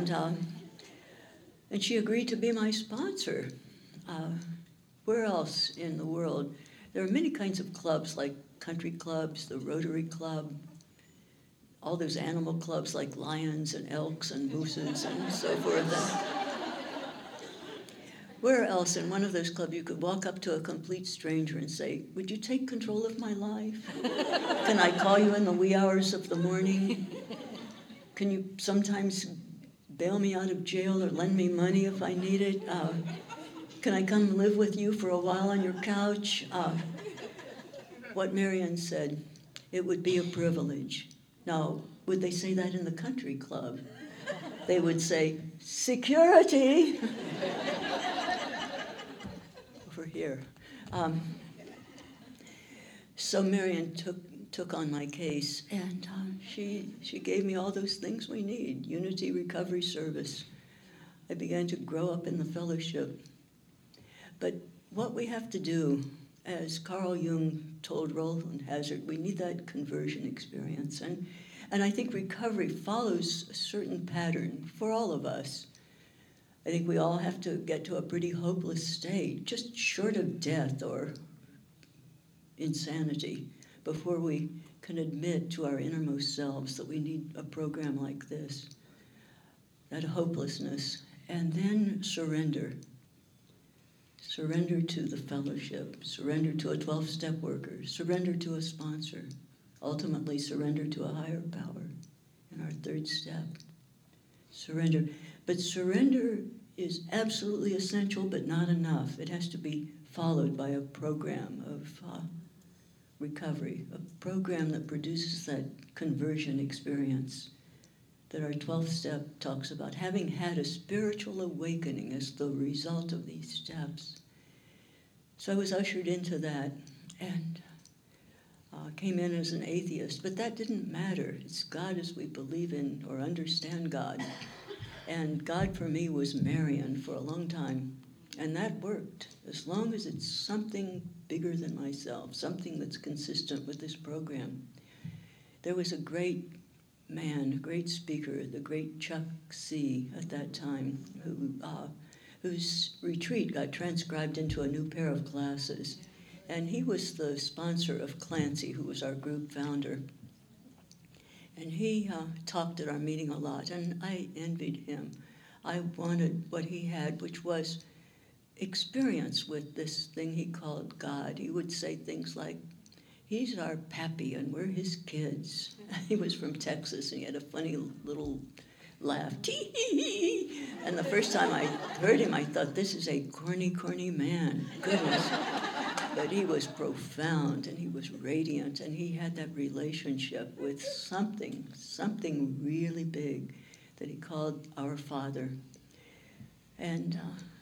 And she agreed to be my sponsor. Where else in the world? There are many kinds of clubs, like country clubs, the Rotary Club, all those animal clubs like lions and elks and mooses and so forth. Where else in one of those clubs you could walk up to a complete stranger and say, "Would you take control of my life? Can I call you in the wee hours of the morning? Can you sometimes bail me out of jail or lend me money if I need it? Can I come live with you for a while on your couch?" What Marion said, it would be a privilege. Now, would they say that in the country club? They would say, "Security!" Over here. So Marion took on my case, and she gave me all those things we need. Unity Recovery Service. I began to grow up in the fellowship. But what we have to do, as Carl Jung told Roland Hazard, we need that conversion experience. And I think recovery follows a certain pattern for all of us. I think we all have to get to a pretty hopeless state, just short of death or insanity, before we can admit to our innermost selves that we need a program like this, that hopelessness, and then surrender. Surrender to the fellowship, surrender to a 12-step worker, surrender to a sponsor, ultimately surrender to a higher power in our third step. Surrender. But surrender is absolutely essential, but not enough. It has to be followed by a program of recovery, a program that produces that conversion experience that our 12th step talks about, having had a spiritual awakening as the result of these steps. So I was ushered into that and came in as an atheist, but that didn't matter. It's God as we believe in or understand God. And God for me was Marion for a long time, and that worked, as long as it's something bigger than myself, something that's consistent with this program. There was a great man, a great speaker, the great Chuck C. at that time, whose retreat got transcribed into a new pair of glasses. And he was the sponsor of Clancy, who was our group founder. And he talked at our meeting a lot, and I envied him. I wanted what he had, which was experience with this thing he called God. He would say things like, "He's our pappy, and we're his kids." He was from Texas, and he had a funny little laugh. Tee-hee-hee. And the first time I heard him, I thought, this is a corny man. Goodness. But he was profound, and he was radiant, and he had that relationship with something really big that he called our Father. And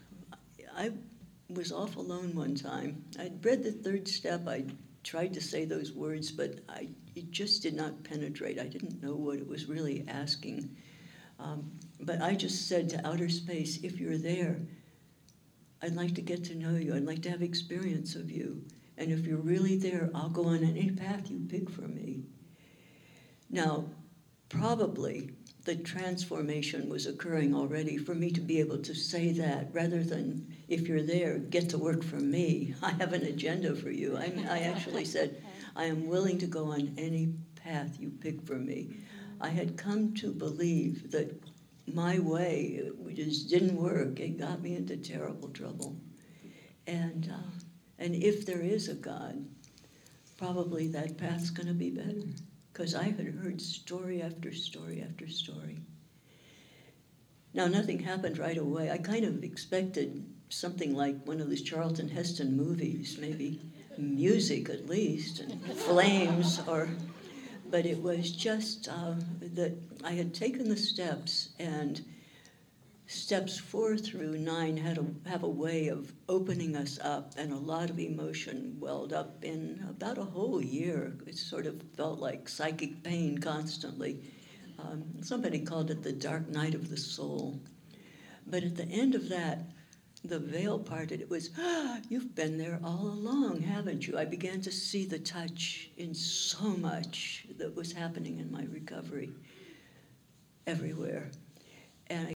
I was off alone one time. I'd read the third step. I tried to say those words, but it just did not penetrate. I didn't know what it was really asking. But I just said to outer space, if you're there, I'd like to get to know you. I'd like to have experience of you. And if you're really there, I'll go on any path you pick for me. Now, probably the transformation was occurring already for me to be able to say that, rather than, if you're there, get to work for me. I have an agenda for you. I actually said, I am willing to go on any path you pick for me. I had come to believe that my way just didn't work. It got me into terrible trouble. And if there is a God, probably that path's going to be better. Because I had heard story after story after story. Now, nothing happened right away. I kind of expected something like one of these Charlton Heston movies, maybe music at least, and flames, but it was just that I had taken the steps, and steps 4 through 9 have a way of opening us up, and a lot of emotion welled up in about a whole year. It sort of felt like psychic pain constantly. Somebody called it the dark night of the soul. But at the end of that, the veil parted. It was, you've been there all along, haven't you? I began to see the touch in so much that was happening in my recovery everywhere. And